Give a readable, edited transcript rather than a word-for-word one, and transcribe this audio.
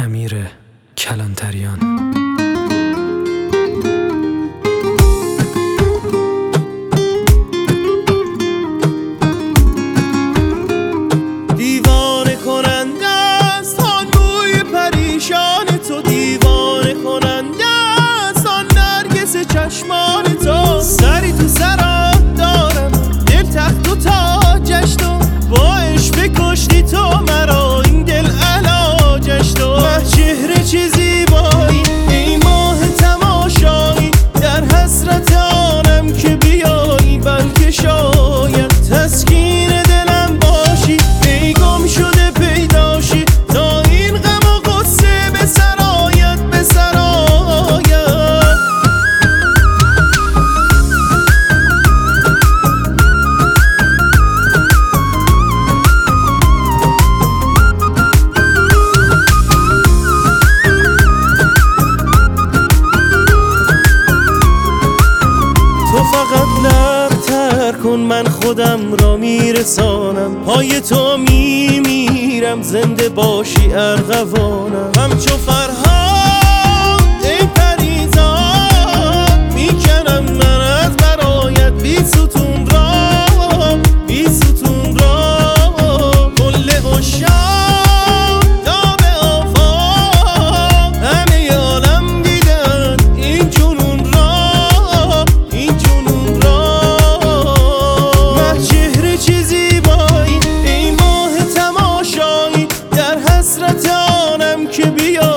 امیر کلانتریان. دیوانه کننده است آن موی پریشان تو، دیوانه کننده است آن نرگس چشمان تو. سری تو سرات دارم، دل تخت و تاجش تو، با عشق کشتی تو مرا، این دل علاجش تو. مه چهره چه زیبایی، ای ماه تماشایی، در حسرت آنم که بیایی، بلکه شاید تسکین دلم باشی، ای گم شده پیداشی، تا این غم و غصه به سرایت به سرایت. تو فقط لبتر کن، من خودم را میرسانم، پای تو میمیرم، زنده باشی ارغوانم. همچو فرهاد ای پریزاد، میکنم من از برایت بی ستون را، بی ستون را. کل عشاق تا به آفاق، همه عالم دیدن این جنون را، این جنون را. مه چهره چه زیبایی، ای ماه تماشایی، در حسرت آنم که بیا